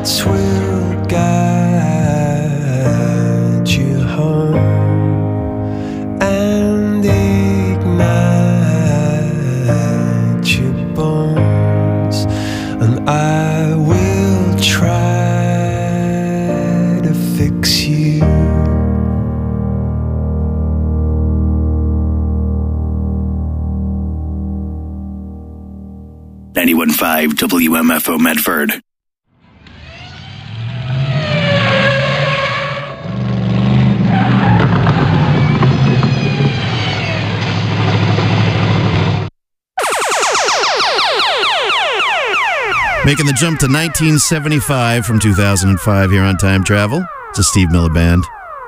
hearts will guide you home and ignite your bones, and I will try to fix you. .5 WMFO Medford. Making the jump to 1975 from 2005 here on Time Travel. It's a Steve Miller Band.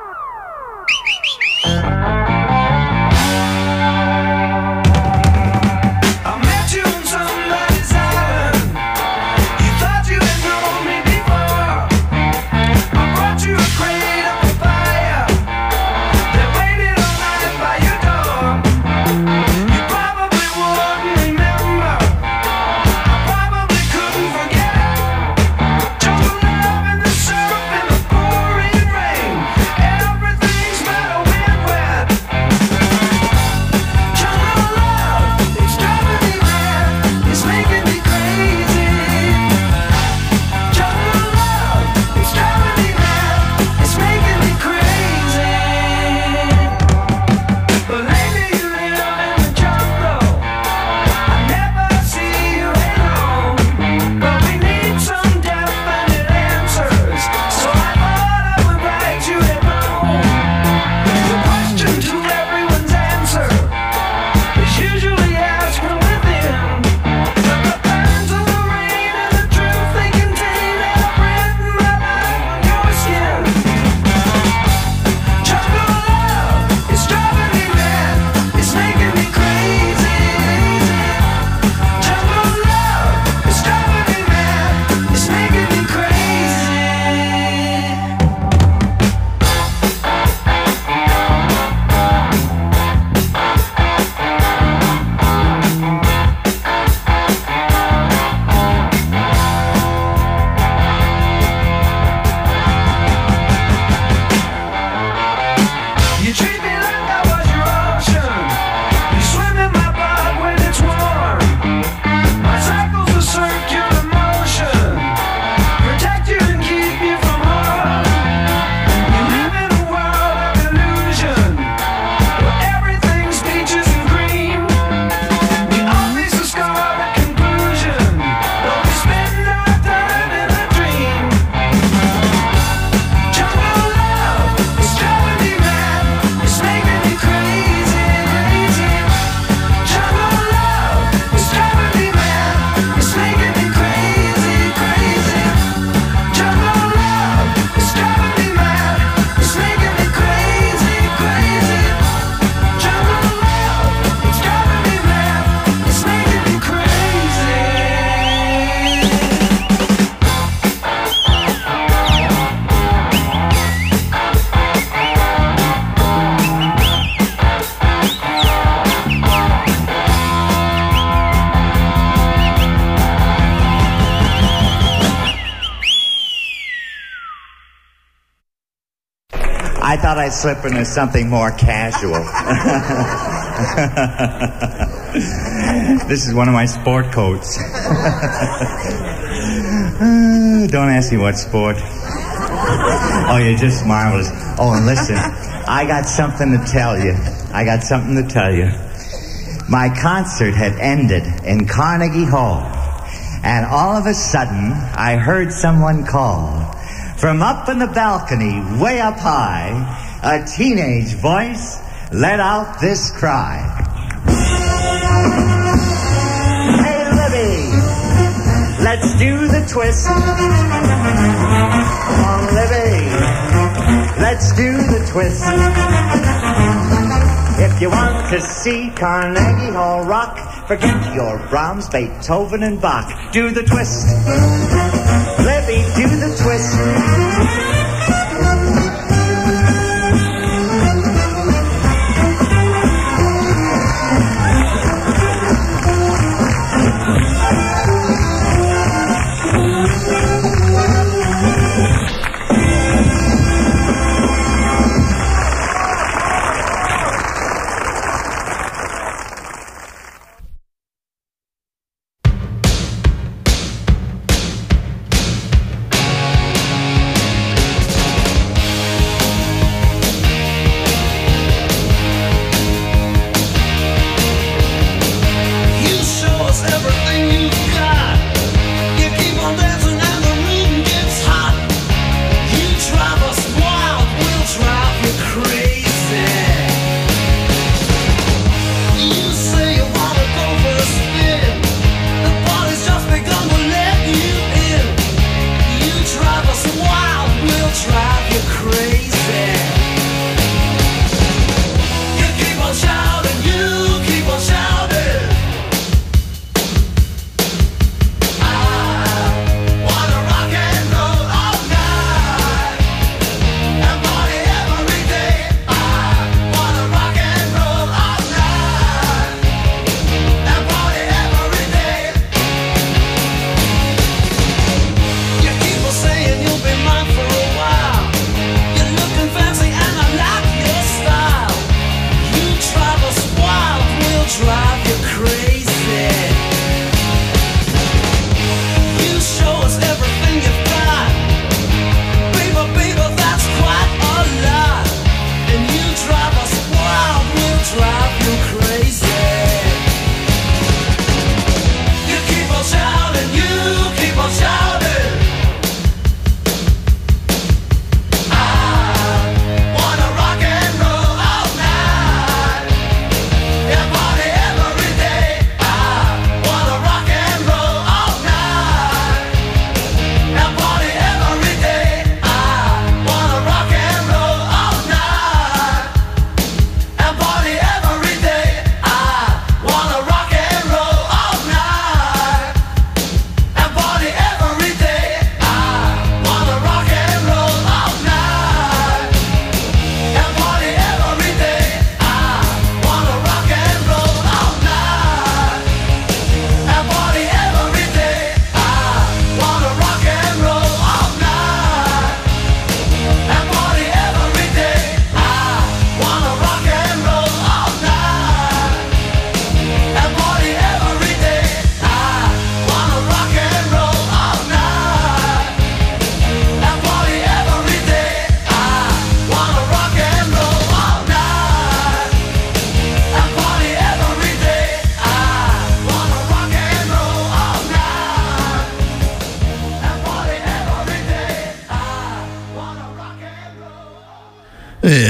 I thought I'd slip into something more casual. This is one of my sport coats. Don't ask me what sport. Oh, you're just marvelous. Oh, and listen, I got something to tell you. My concert had ended in Carnegie Hall, and all of a sudden, I heard someone call. From up in the balcony, way up high, a teenage voice let out this cry. Hey, Libby, let's do the twist. Come on, Libby, let's do the twist. If you want to see Carnegie Hall rock, forget your Brahms, Beethoven, and Bach. Do the twist. Libby, do the twist.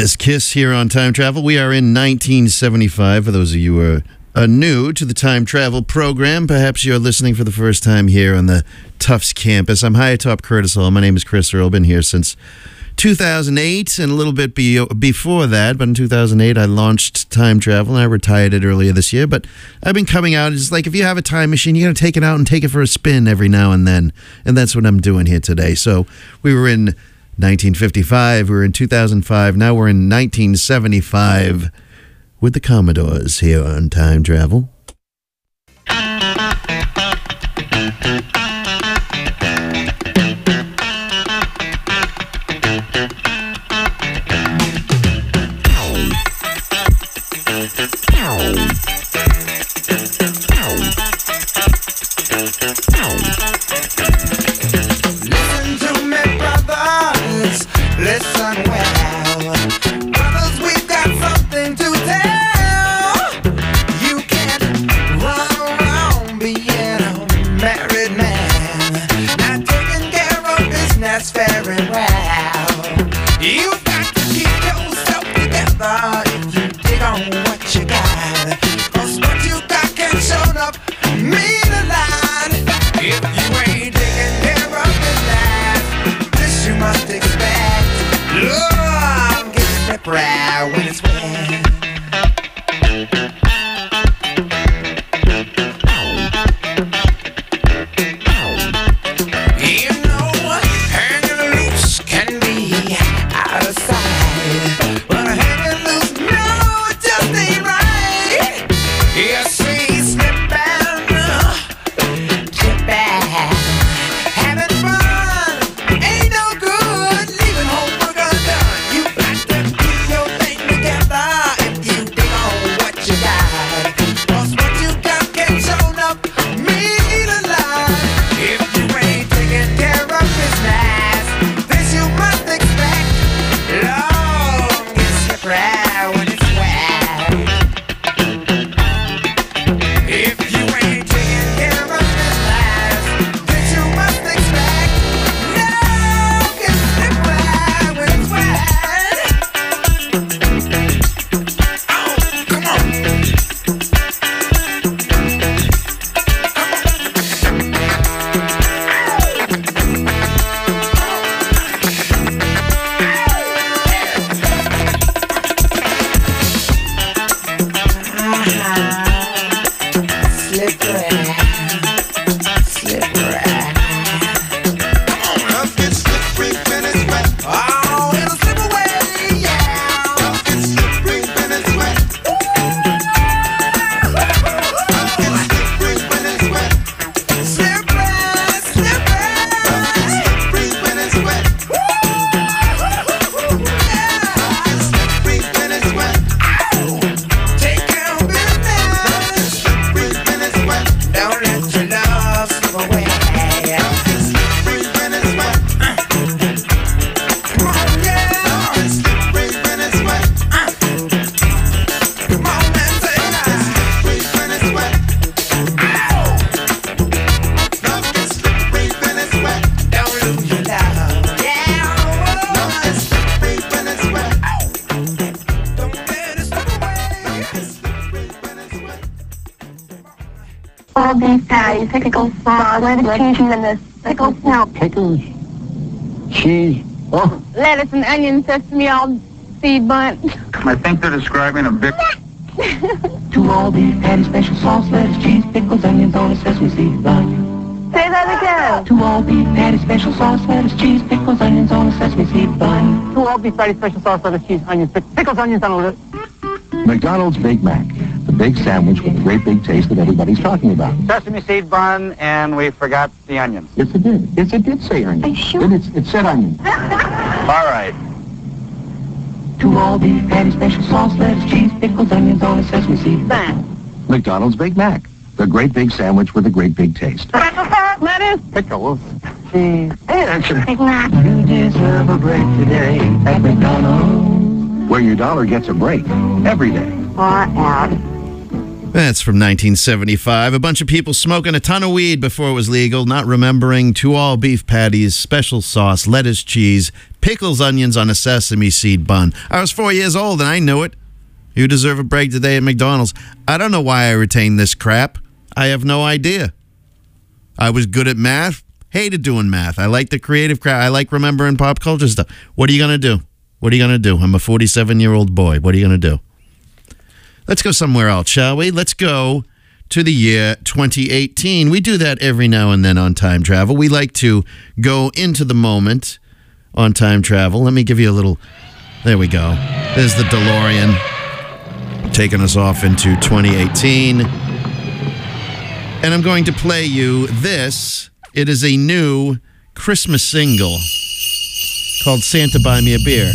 Yes, Kiss here on Time Travel. We are in 1975. For those of you who are new to the Time Travel program, perhaps you're listening for the first time here on the Tufts campus. I'm high atop Curtis Hall. My name is Chris Earl. Been here since 2008 and a little bit before that. But in 2008, I launched Time Travel, and I retired it earlier this year. But I've been coming out. It's like if you have a time machine, you got to take it out and take it for a spin every now and then. And that's what I'm doing here today. So we were in 1955, we were in 2005, now we're in 1975 with the Commodores here on Time Travel. Listen well, brothers, we've got something to tell. You can't run around being a married man, not taking care of business very well. You've got to keep yourself together if you dig on what you got, 'cause what you got can show up mean a lot. If you ain't taking care of business, this you must expect. Love gets slippery when it's wet. You know, hanging loose can be out of sight, but hanging loose, no, it just ain't right. You see, slipping, tripping, having fun ain't no good. Leaving home for good done. You got to keep your thing together if you dig on what you got, 'cause what you got can show up mean a lot. If you ain't taking care of business, this you must expect. Love gets slippery when it's wet. If you ain't taking care of business, this you must expect. Love gets slippery when it's wet. Oh, come on. Slippery, slippery. Love gets slippery when it's wet. Oh, it'll slip away, yeah. Love gets slippery when it's wet. Love gets slippery when it's wet. Slippery, slippery. Love gets slippery when it's wet. Love gets slippery when it's wet. Take care of business. Slippery when it's wet. Don't let your love slip away. Love gets slippery when it's wet. Come on, yeah. Love gets slippery when it's wet. Come on and say that. Slippery when it's wet. Love gets slippery when it's wet. Don't lose your love. Yeah. Love gets slippery when it's wet. Don't let it slip away. Slippery when it's wet. All beef patties, pickles, sauce, lettuce, cheese, and the pickles, no, Pickles, cheese. Oh, lettuce and onion, sesame, all seed bun. I think they're describing a big. Two all beef patty, special sauce, lettuce, cheese, pickles, onions on a sesame seed bun. Say that again. Two all beef patty, special sauce, lettuce, cheese, pickles, onions on a sesame seed bun. Two all beef patty, special sauce, lettuce, cheese, onions, pickles, onions on a. McDonald's Big Mac, the big sandwich with the great big taste that everybody's talking about. Sesame seed bun, and we forgot the onions. Yes, it did. Yes, it did say onion. Are you sure? It said onion. All right. Two all beef patty, special sauce, lettuce, cheese, pickles, onions on a sesame seed bun. McDonald's Big Mac, the great big sandwich with a great big taste. Lettuce, Pickles, cheese, and Big Mac. You deserve a break today at McDonald's. Where your dollar gets a break every day. Far out. That's from 1975. A bunch of people smoking a ton of weed before it was legal, not remembering 2 all-beef patties, special sauce, lettuce, cheese, pickles, onions on a sesame seed bun. I was 4 years old and I knew it. You deserve a break today at McDonald's. I don't know why I retained this crap. I have no idea. I was good at math, hated doing math. I like the creative crap. I like remembering pop culture stuff. What are you going to do? What are you going to do? I'm a 47-year-old boy. What are you going to do? Let's go somewhere else, shall we? Let's go to the year 2018. We do that every now and then on Time Travel. We like to go into the moment on Time Travel. Let me give you a little... There we go. There's the DeLorean taking us off into 2018. And I'm going to play you this. It is a new Christmas single called Santa Buy Me a Beer.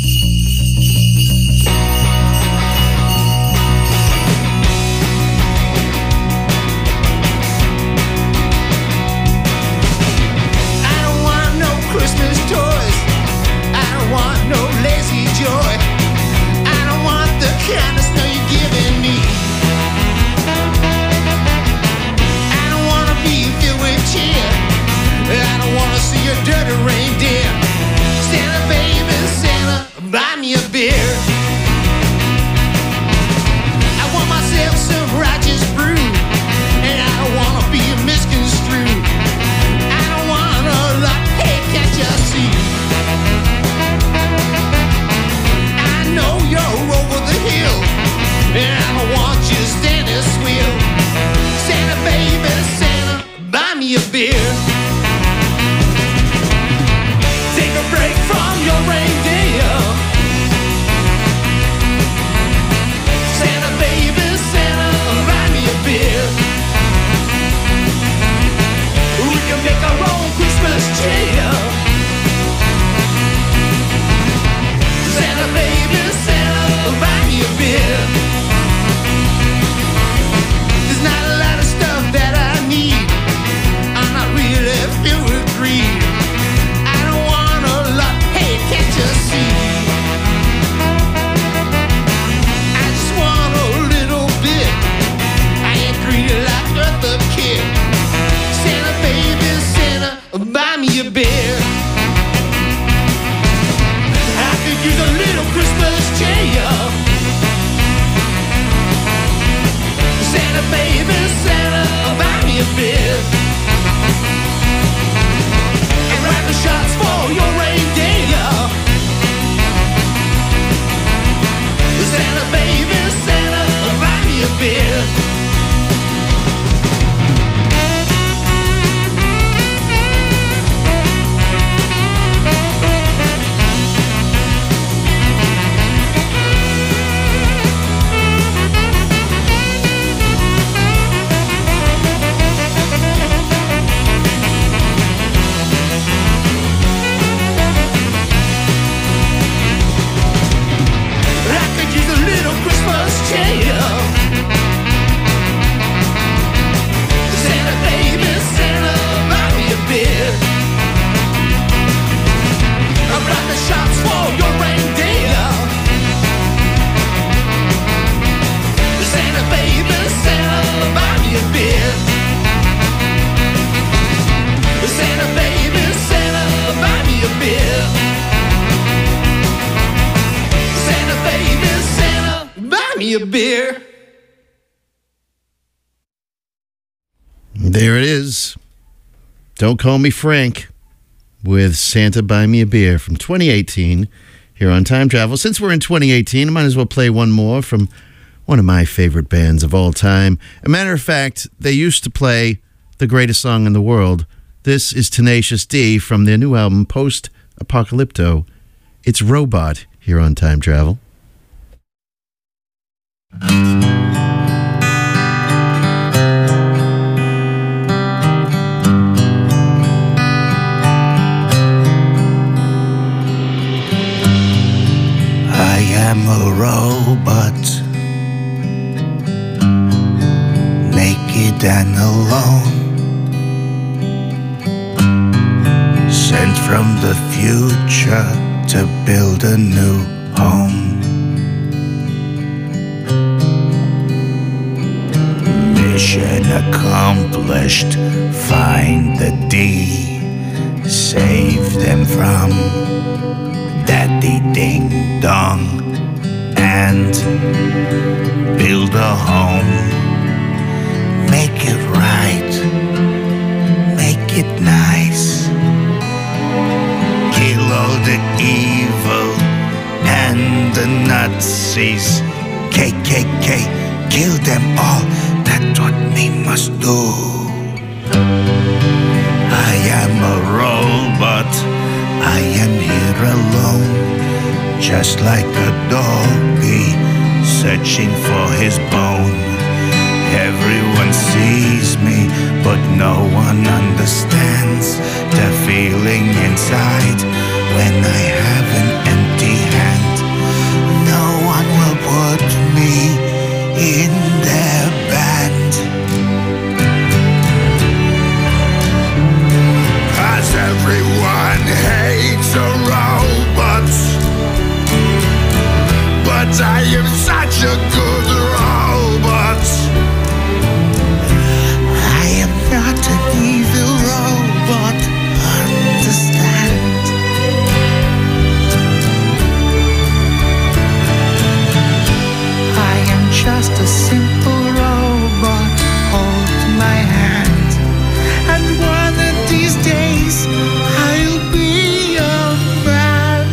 There it is. Don't Call Me Frank with Santa Buy Me a Beer from 2018 here on Time Travel. Since we're in 2018, I might as well play one more from one of my favorite bands of all time. As a matter of fact, they used to play the greatest song in the world. This is Tenacious D from their new album, Post Apocalypto. It's Robot here on Time Travel. I am a robot, naked and alone, sent from the future to build a new home. Mission accomplished. Find the D. Save them from Daddy Ding Dong. And build a home. Make it right. Make it nice. Kill all the evil and the Nazis. KKK, kill them all. That's what we must do. I am a robot. I am here alone, just like a doggy searching for his bone. Everyone sees me, but no one understands the feeling inside when I have an empty hand. No one will put me in their band. 'Cause everyone hates a robot, but I am such a good robot. I am not an evil robot, understand? I am just a simple robot, hold my hand. And one of these days, I'll be a man.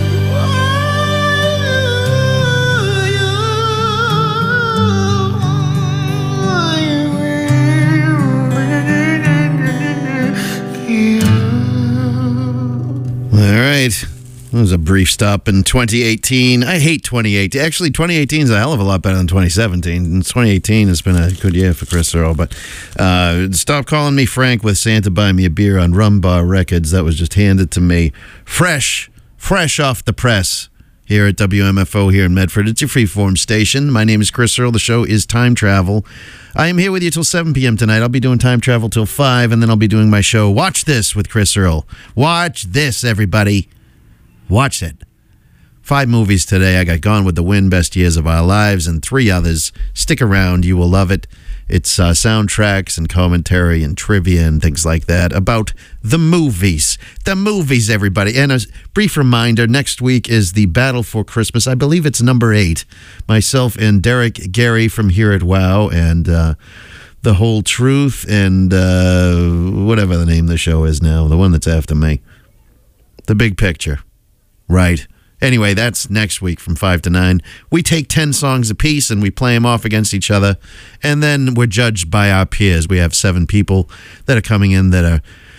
All right. That was a brief stop in 2018. I hate 2018. Actually, 2018 is a hell of a lot better than 2017. And 2018 has been a good year for Chris Earl. But stop calling me Frank with Santa Buy Me a Beer on Rum Bar Records. That was just handed to me fresh off the press here at WMFO here in Medford. It's your freeform station. My name is Chris Earl. The show is Time Travel. I am here with you till 7 p.m. tonight. I'll be doing Time Travel till 5, and then I'll be doing my show Watch This with Chris Earl. Watch this, everybody. Watch it. 5 movies today. I got Gone with the Wind, Best Years of Our Lives, and 3 others. Stick around. You will love it. It's soundtracks and commentary and trivia and things like that about the movies. The movies, everybody. And a brief reminder, next week is the Battle for Christmas. I believe it's number 8. Myself and Derek Gary from here at WOW and The Whole Truth and whatever the name of the show is now, the one that's after me. The Big Picture. Right. Anyway, that's next week from 5 to 9. We take 10 songs apiece and we play them off against each other. And then we're judged by our peers. We have 7 people that are coming in that are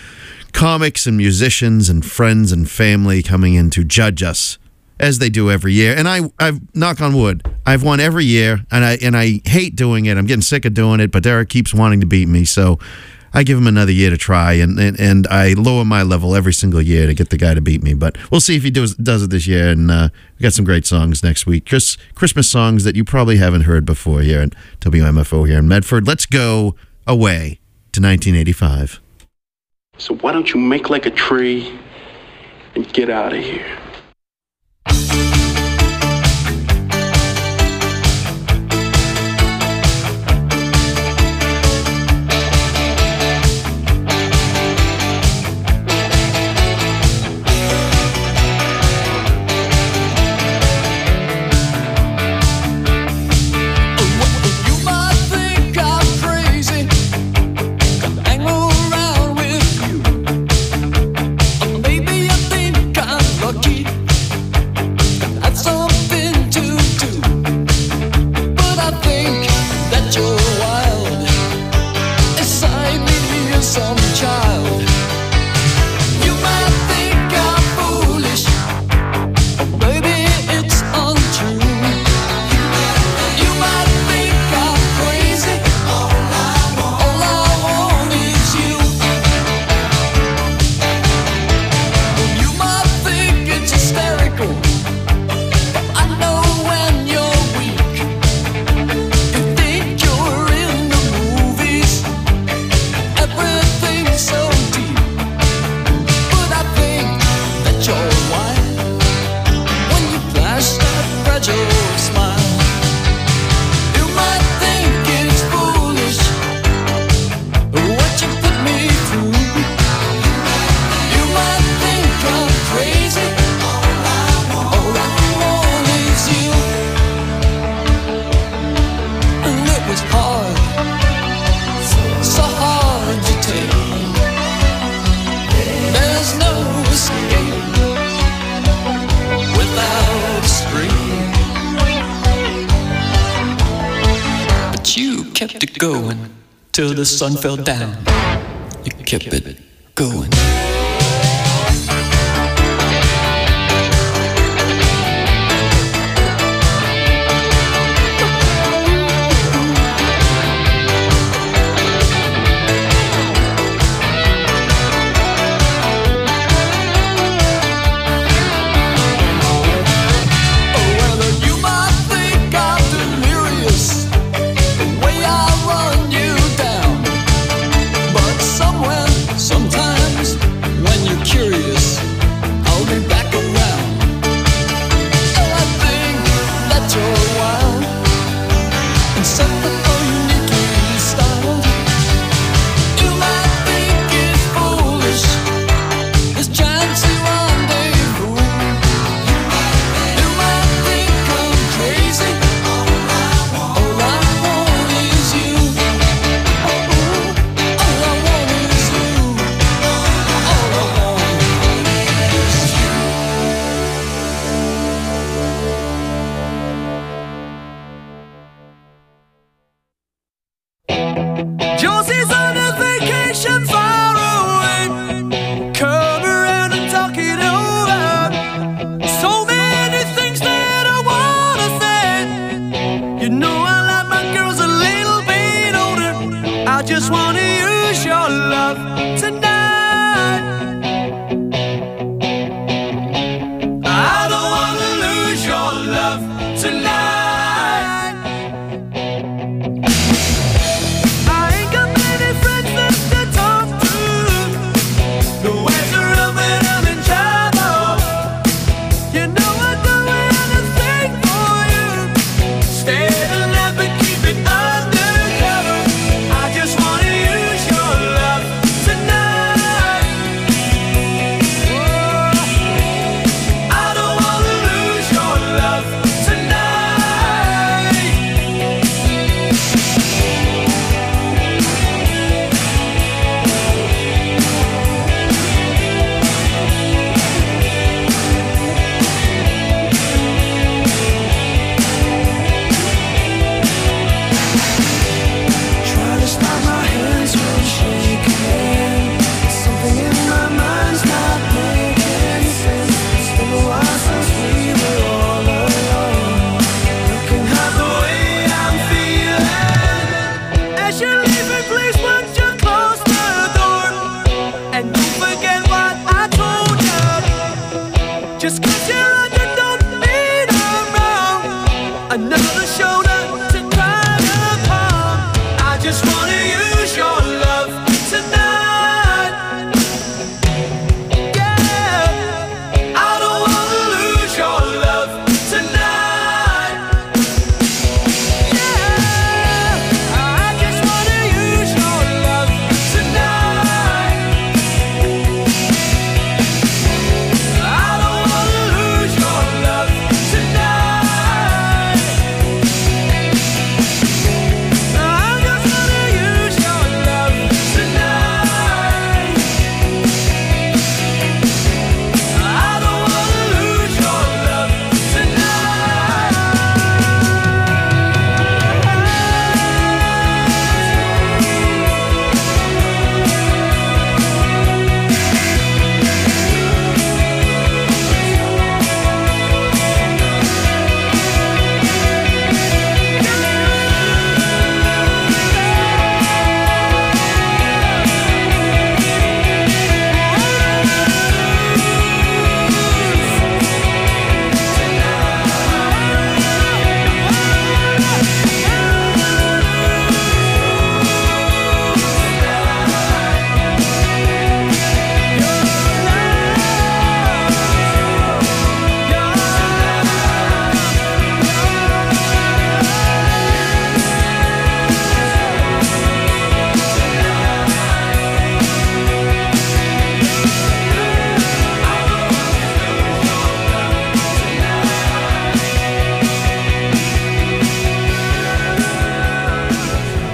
comics and musicians and friends and family coming in to judge us, as they do every year. And I've knock on wood, I've won every year, and I hate doing it. I'm getting sick of doing it, but Derek keeps wanting to beat me, so I give him another year to try, and I lower my level every single year to get the guy to beat me. But we'll see if he does it this year, and we got some great songs next week. Christmas songs that you probably haven't heard before here at WMFO here in Medford. Let's go away to 1985. So why don't you make like a tree and get out of here? Maybe you think I'm lucky. was hard, so hard to take. There's no escape without a scream. But you kept it going till the sun fell down. You kept it going.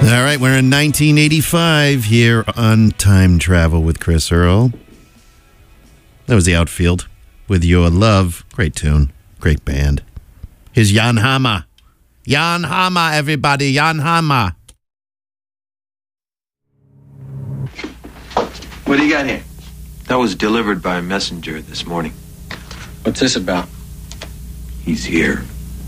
All right, we're in 1985 here on Time Travel with Chris Earl. That was the Outfield with Your Love. Great tune, great band. Here's Jan Hammer. Jan Hammer, everybody, Jan Hammer. What do you got here? That was delivered by a messenger this morning. What's this about? He's here.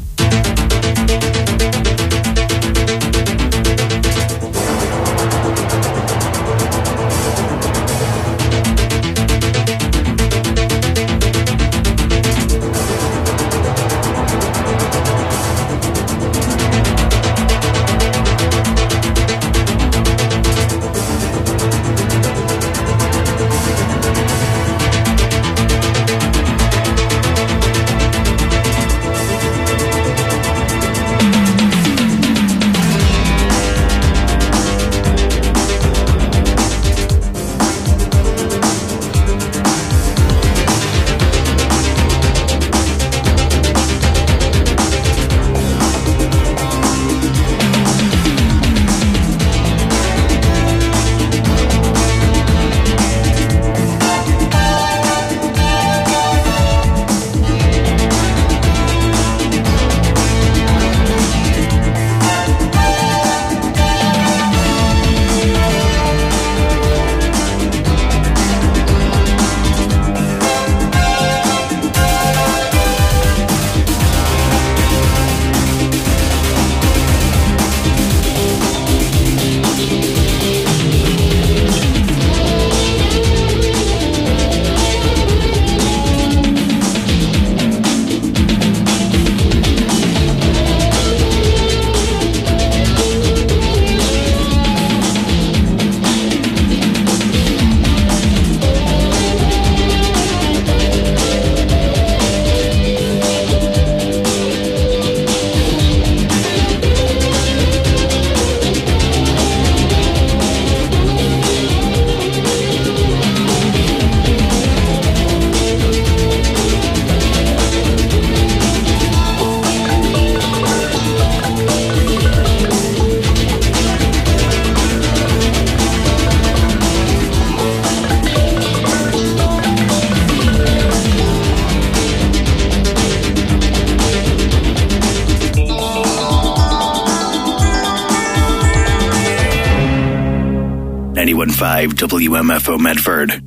WMFO Medford.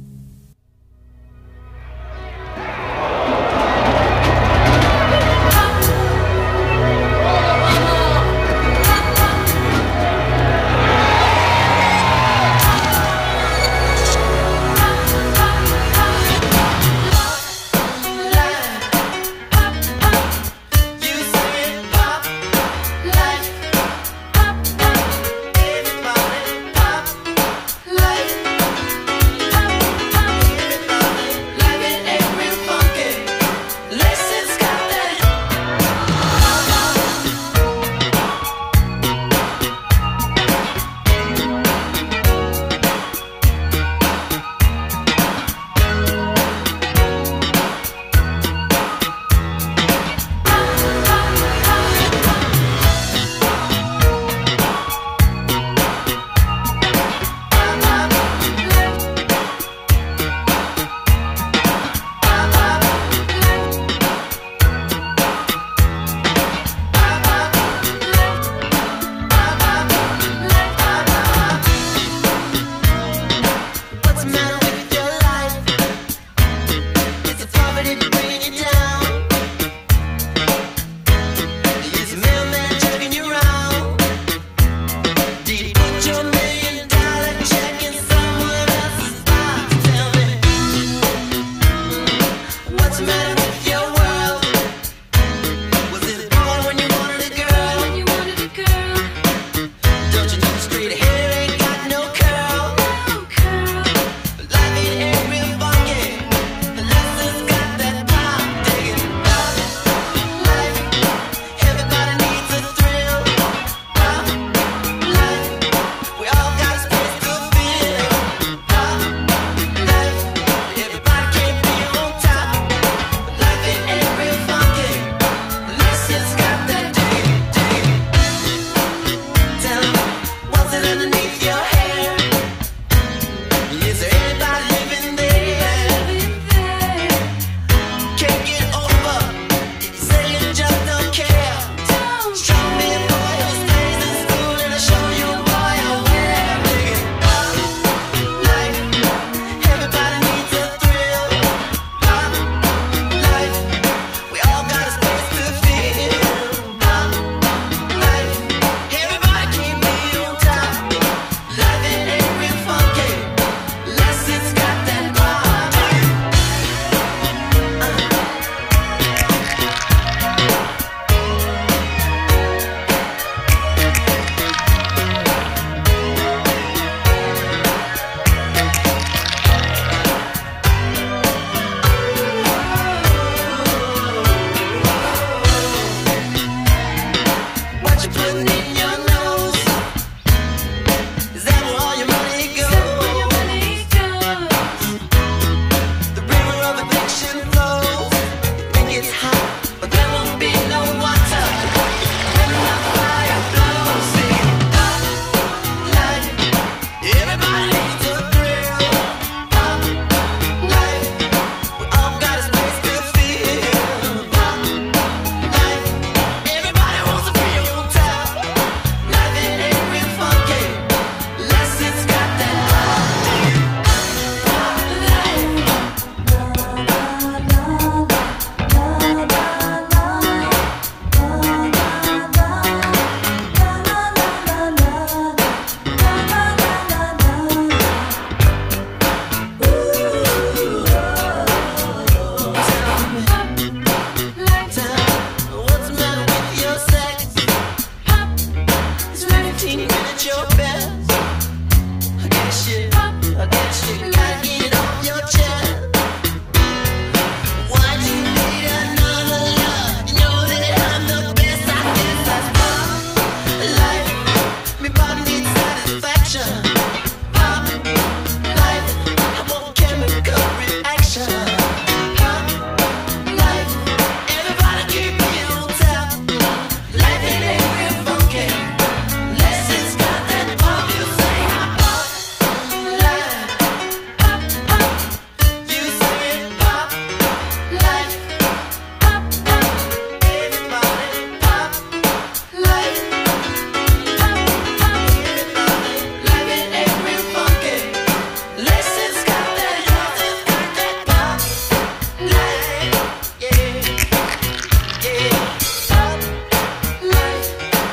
at your best. I guess you gotta get it off your chest. Why'd you need another love? You know that I'm the best. I guess that's pop life. Me body needs satisfaction. Pop life. I want chemical reaction. Pop life. Everybody keep me on top. Life it ain't real funky. Unless it's got that pop. You say pop life. Pop, pop. You say pop life. Pop, pop. Everybody pop life. Pop, pop. Everybody. Life it ain't real funky. Unless it's got that pop. Life. Yeah. Yeah. Pop life.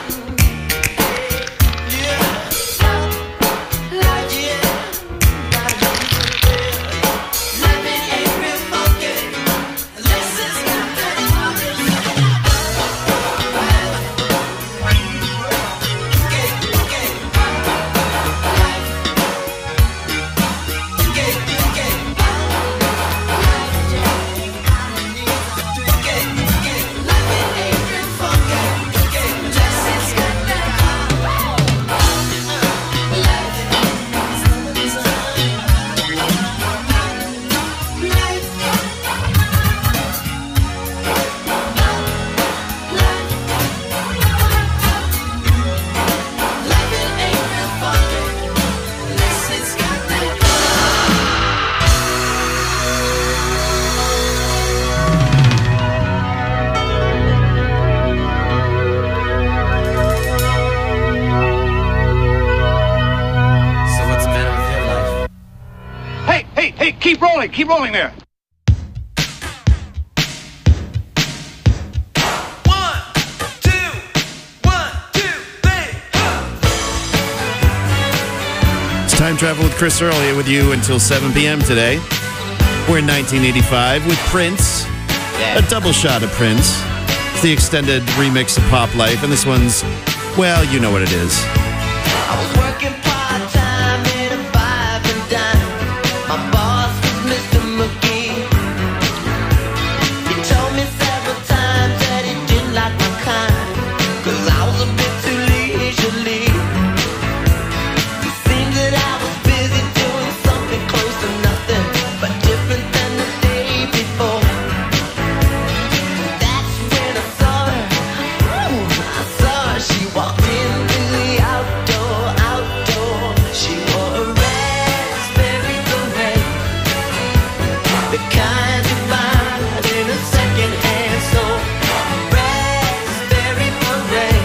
Yeah. Pop life. Yeah. Life it ain't real funky. Unless it's got that pop. So what's the matter with your life? Hey, keep rolling there. It's Time Travel with Chris Earl here with you until 7 p.m. today. We're in 1985 with Prince. A double shot of Prince. It's the extended remix of Pop Life, and this one's, well, you know what it is. I was working part-time in a 5 and dime. My boss was Mr. McGee. He told me several times that he didn't like my kind, 'cause I was a bit too leisurely. It seemed that I was busy doing something close to nothing, but different than the day before. That's when I saw her. I saw her. She walked into the outdoor. She wore a raspberry beret, the kind you find in a second-hand store. Raspberry beret.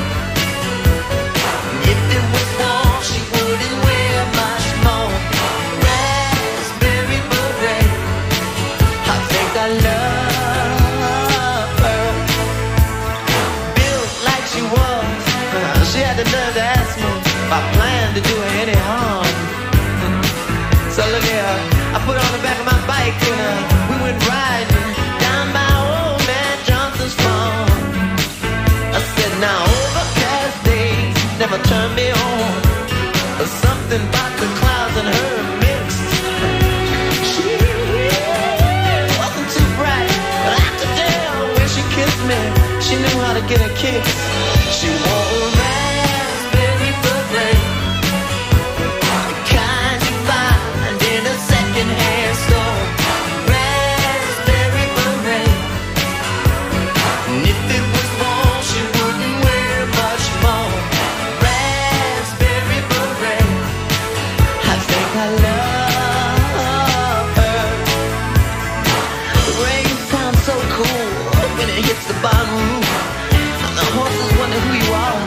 If it was warm, she wouldn't wear much more. Raspberry beret. I think I love her. Built like she was, she had the nerve to ask me if I planned to do her any harm. So look here, I put her on the back of my bike and we went riding down by old man Johnson's farm. I said, now overcast days never turn me on. There's something about the clouds and her mixed. She wasn't too bright, but I could tell when she kissed me, she knew how to get a kick. She wore a raspberry beret, the kind you find in a second-hand store. Raspberry beret. And if it was warm, she wouldn't wear much more. Raspberry beret. I think I love her. The rain sounds so cool when it hits the bottom roof. The horses wonder who you are.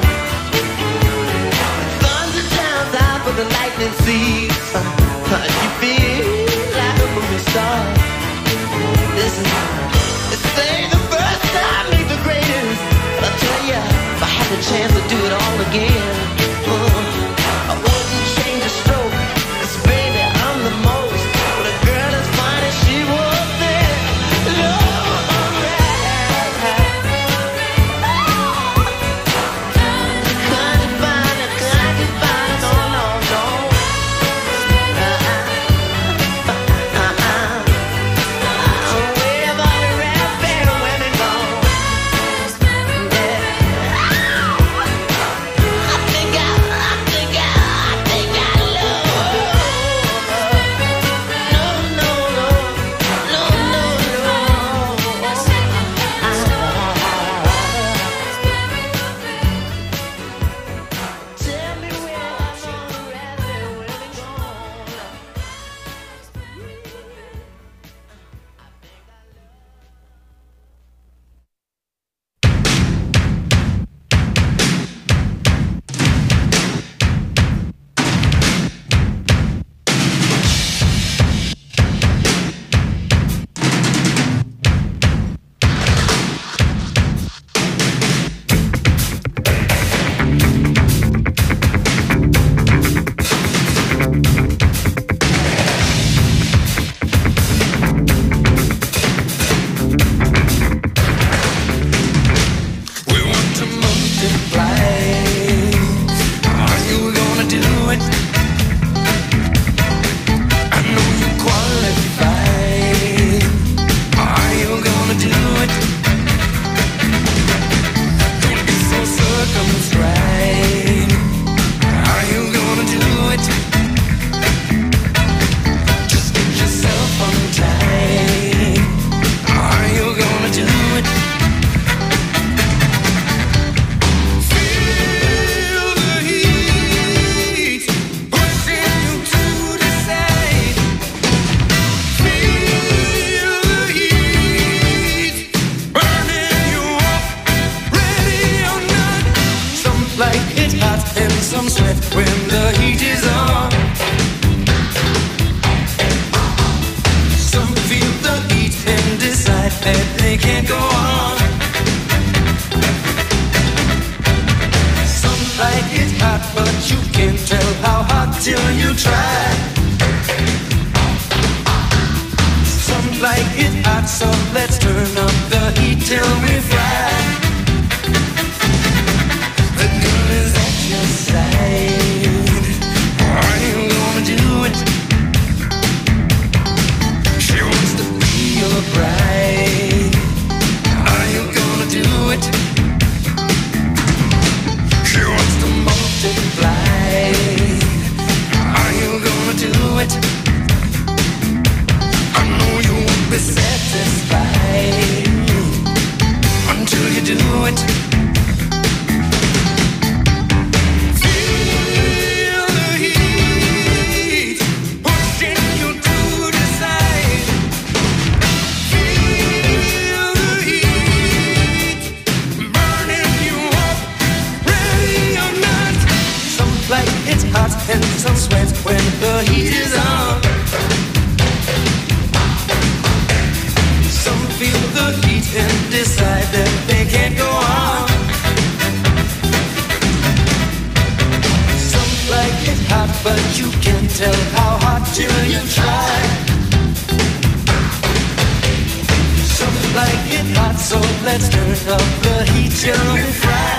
Thunder drowns out for the lightning sees. You feel like a movie star. Listen, this ain't the first time, ain't the greatest. But I tell ya, if I had the chance to do it all again, I wouldn't change a stroke. 'Cause baby, I'm the most. But a girl as fine as she was there. Kind of fine, but you can't tell how hot till you try. Some like it hot, so let's turn up the heat till we fry. The girl is at your side. Are you gonna do it? She wants to be your bride. Are you gonna do it? She wants to multiply. Are you gonna do it? I know you won't be satisfied until you do it. Feel the heat pushing you to decide. Feel the heat burning you up, ready or not. Some like it's hot and some sweat when the heat is on. Some feel the heat and decide that they can't go on. Some like it hot, but you can't tell how hot till you try. Some like it hot, so let's turn up the heat till we fry.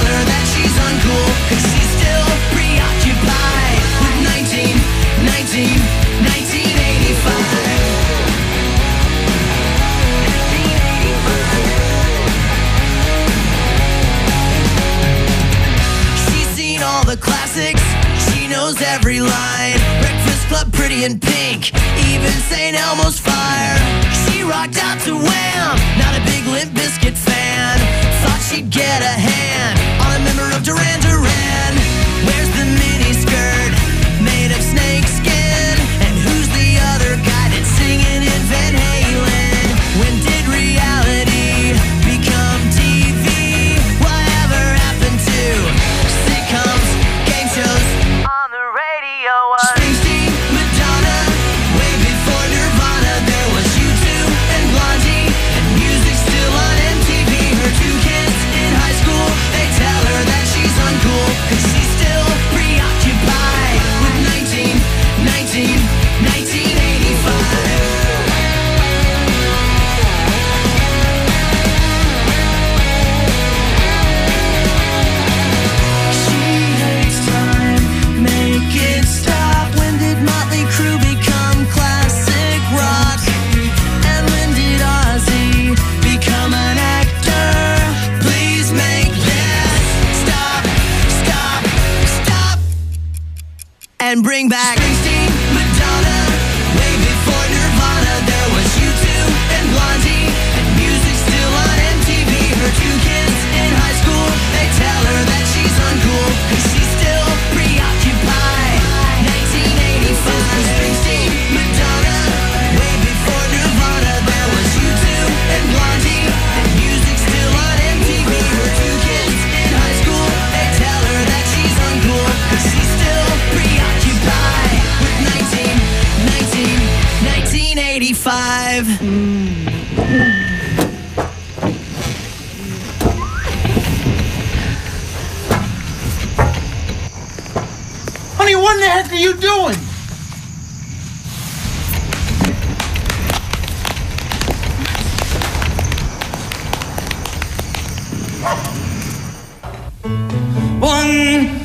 She's still preoccupied with 1919. Pretty in Pink, even St. Elmo's Fire. She rocked out to Wham, not a big Limp Bizkit fan. Thought she'd get a hand on a member of Duran Duran. Where's the mini skirt made of snake skin? And who's the other guy that's singing in Van Halen? When did reality become TV? Whatever happened to sitcoms, game shows on the radio? Springsteen, Madonna, way before Nirvana. There was U2 and Blondie, and music still on MTV. Her two kids in high school, they tell her that she's uncool, 'cause she's still preoccupied with 1985. She hates time, make it stop. When did Motley Crue become classic rock? And when did Ozzy become an actor? Please make this stop, stop, stop, and bring back Springsteen, Madonna, way before Nirvana. There was U2 and Blondie, and music still on MTV. Her two kids in high school, they tell her that she's uncool, 'cause she's still preoccupied. 1985, Springsteen, Madonna, way before Nirvana. There was U2 and Blondie, and music still on MTV. Her two kids in high school, they tell her that she's uncool, 'cause she's still preoccupied with 1985. Honey, what in the heck are you doing? One,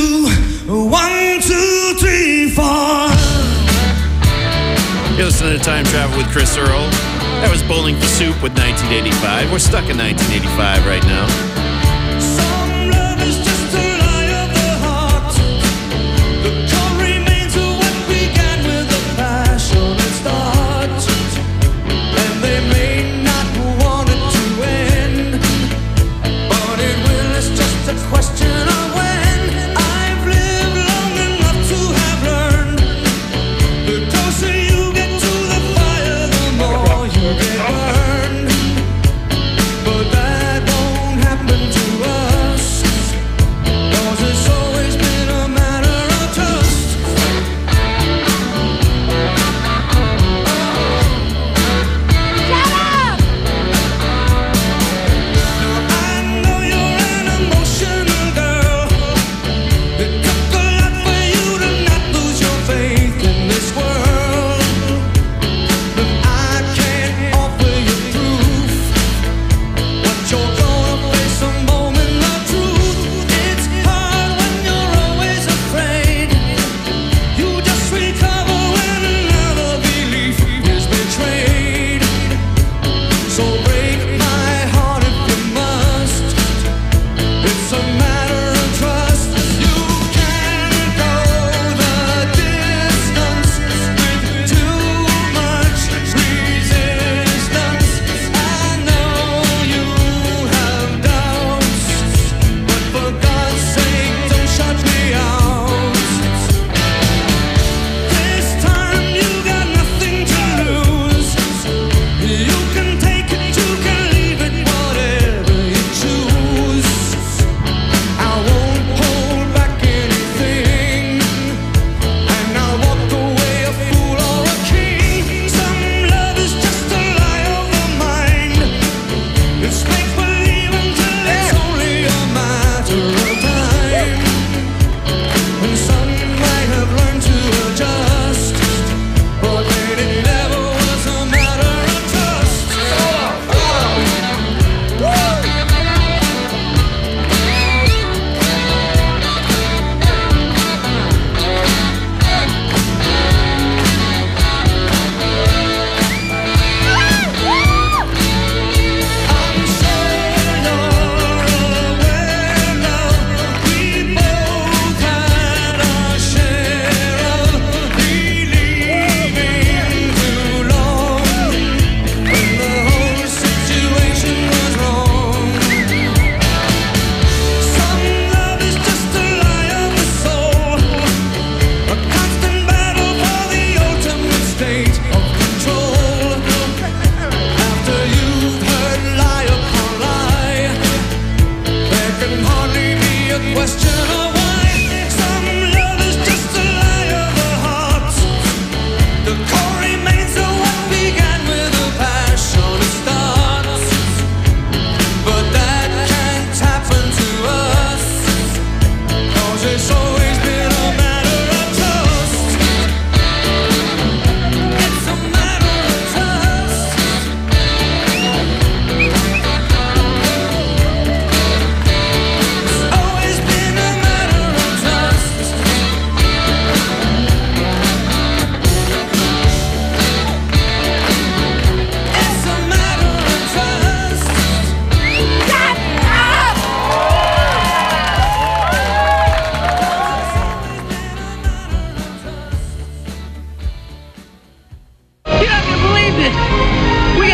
two, three, four. You're listening to Time Travel with Chris Earl. That was Bowling for Soup with 1985. We're stuck in 1985 right now. Some love is just a lie of the heart. The core remains of what began with a passionate start. And they may not want it to end, but it will. It's just a question of when. I've lived long enough to have learned. The closer you get to the fire, the more you get burned. But that won't happen to us.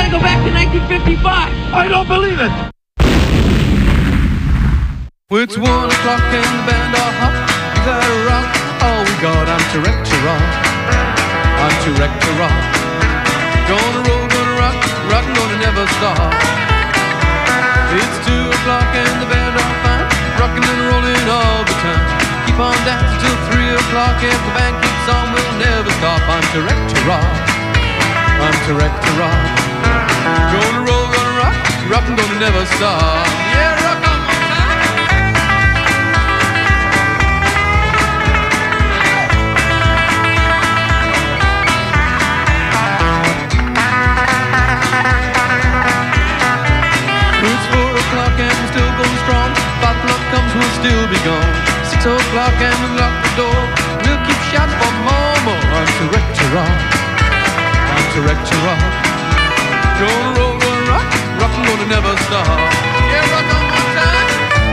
gotta go back to 1955. I don't believe it. It's 1 o'clock and the band are hot. You gotta rock all we got. I'm too wrecked to rock. I'm too wrecked to rock. Gonna roll, gonna rock, rockin' gonna never stop. It's 2 o'clock and the band are fine. Rockin' and rollin' all the time. Keep on dancing till 3 o'clock. If the band keeps on, we'll never stop. I'm too wrecked to rock. I'm too wrecked to rock. Gonna roll, gonna rock, rockin' gonna never stop. Yeah, rock on. It's 4 o'clock and we're still going strong. 5 o'clock comes, we'll still be gone. 6 o'clock and we'll lock the door. We'll keep shouting for more. I'm too wrecked to rock. I'm too wrecked to rock. Gonna roll, gonna rock, rockin' gonna never stop. Yeah, rock on one time.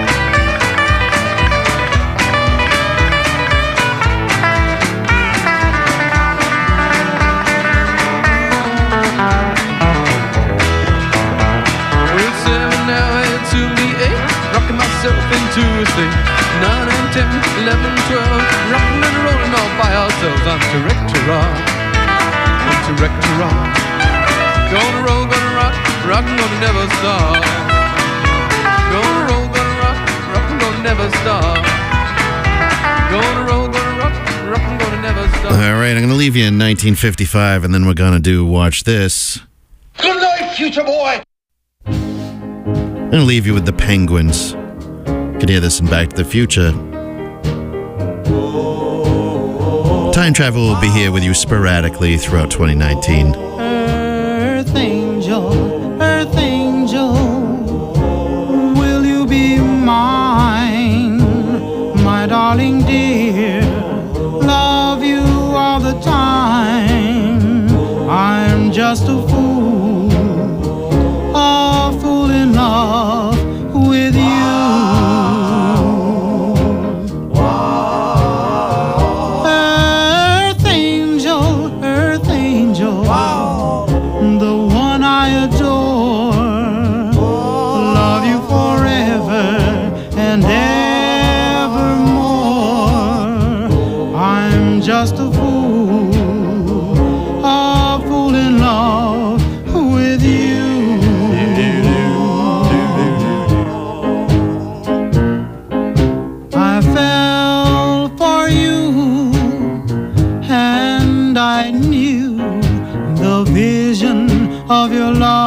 It's 7 now and soon be 8. Rocking myself into a state. 9 and 10, 11, 12. Rockin' and rollin' all by ourselves. I'm too wrecked to rock. I'm too wrecked to rock. Gonna roll, gonna rock, rockin' gonna never stop. Gonna roll, gonna rock, rockin' gonna never stop. Gonna roll, gonna rock, rockin' gonna never stop. All right, I'm going to leave you in 1955, and then we're going to do Watch This. Good night, future boy. I'm going to leave you with the Penguins. You can hear this in Back to the Future. Time Travel will be here with you sporadically throughout 2019. Earth angel, will you be mine, my darling dear? Love you all the time. I'm just a fool in love with you. Earth angel, the one I adore. Love you forever and evermore. I'm just a fool in love with you. I fell for you and I knew the vision of your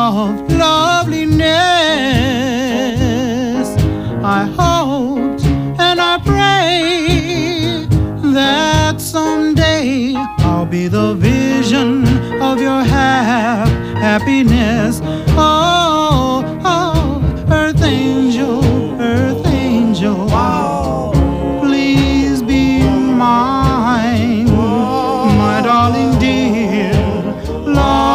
loveliness. I hoped and I prayed that someday I'll be the vision of your happiness. Oh,